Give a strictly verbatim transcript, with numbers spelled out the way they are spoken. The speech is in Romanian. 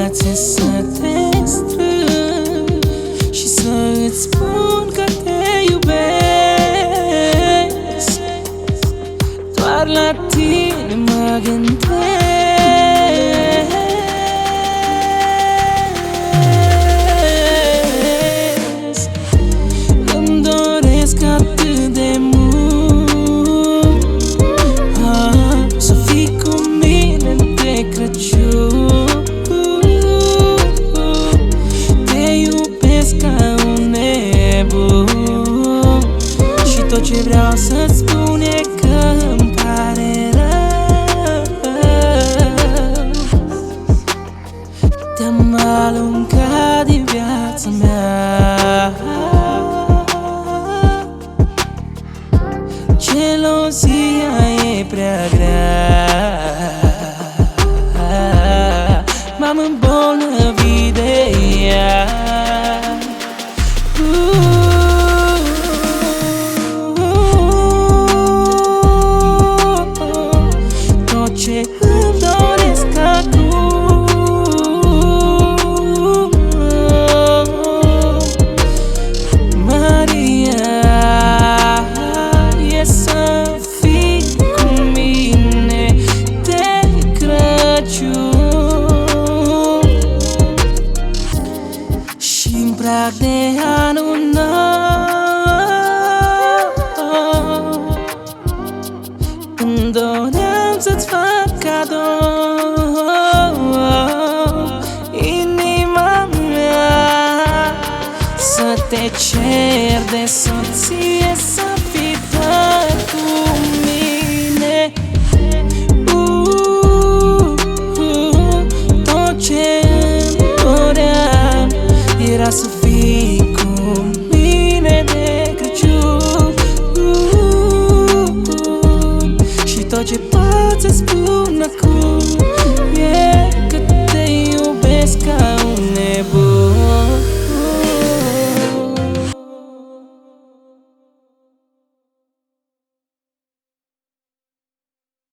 brațe să te strâng și să îți spun că te iubesc. Doar la tine mă gândesc. Îmi doresc atât de mult ah, să fii cu mine de Crăciun. Te iubesc ca un nebun și tot ce vreau să-ți spun e că îmi pare rău. Te-am alungat din viața mea. Gelozia e prea grea. M-am